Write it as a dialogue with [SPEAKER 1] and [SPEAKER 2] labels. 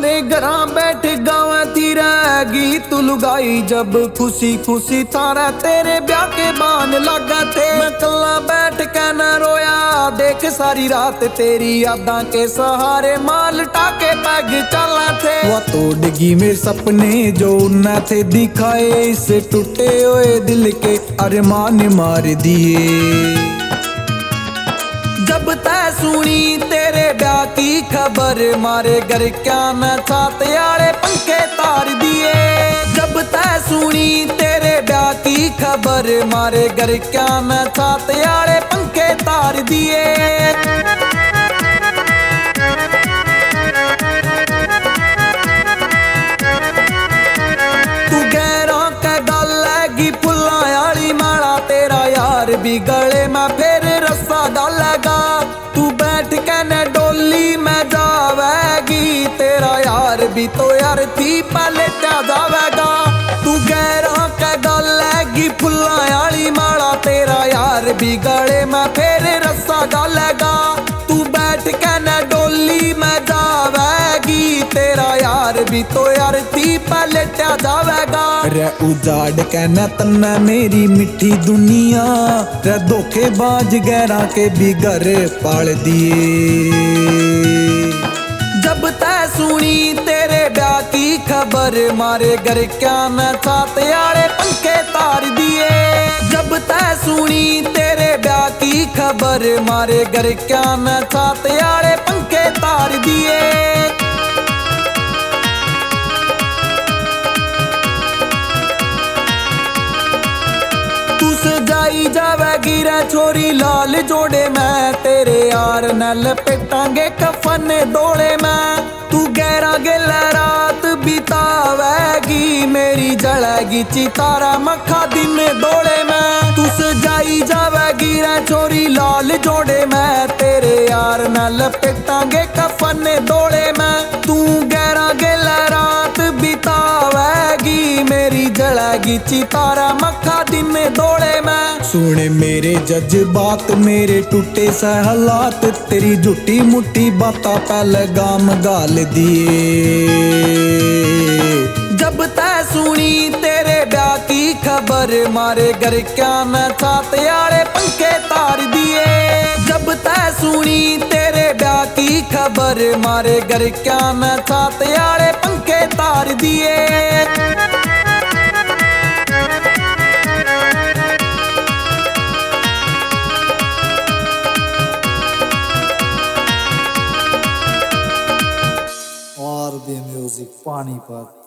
[SPEAKER 1] मारे घरा बैठ गावा थी रहेगी तू लुगाई। जब खुशी खुशी थारा तेरे ब्याह के बान लगा थे। मैं कल्ला बैठ के न रोया देख सारी रात तेरी यादां के सहारे माल टाके पैग चला थे। वो तोड़गी मेरे सपने जो न थे दिखाए, इसे टूटे हुए दिल के अरमान मार दिए। जब तै सुनी तेरे ब्याह की खबर मारे घर क्या न छाते आड़े पंखे तार दिए। जब तै सुनी तेरे ब्याह की खबर मारे घर क्या न छाते आड़े पंखे तार दिए। तू गैरों का गल हैगी फुल्लां आली माला तेरा यार भी गले में फिर रस्सा डालेगा। तू बैठ के न डोली में जावेगी तेरा यार भी तो यार थी पहले क्या जावेगा। तू गैरों का गल हैगी फुल्लां आली माला तेरा यार भी गले में फिर रस्सा डालेगा। तू बैठ के न डोली में जावेगी तेरा यार भी तो यार थी पहले क्या जावेगा। रे उजाड़ के न तन्ना मेरी मिठी दुनिया, रे धोखेबाज गैरा के भी घर पाल दिए। जब तै सुनी तेरे ब्याह की खबर मारे घर क्या न छाते आड़े पंखे तार दिए। जब तै सुनी तेरे ब्याह की खबर मारे घर क्या न छाते आड़े पंखे तार दिए। सजाई जावेगी रे छोरी लाल जोड़े में तेरे यार न लपेटांगे कफन डोले में। तू गहरा गिल रात बितावेगी मेरी जलेगी चितारा मखा दिन डोले में। तू सजाई जावेगी रे छोरी लाल जोड़े में तेरे यार न लपेटांगे कफन डोले में। तू गहरा गिल रात बितावेगी मेरी जलेगी चितारा मखा दिन डोले में। सुने मेरे जज्बात मेरे टूटे से हालात तेरी झूठी मुट्ठी बाता पे लगाम गाल दिए। जब तै सुनी तेरे ब्याह की खबर मारे घर क्या न छाते आड़े पंखे तार दिए। जब तै सुनी तेरे ब्याह की खबर मारे घर क्या न छाते आड़े पंखे तार दिए।
[SPEAKER 2] RB Music Panipat.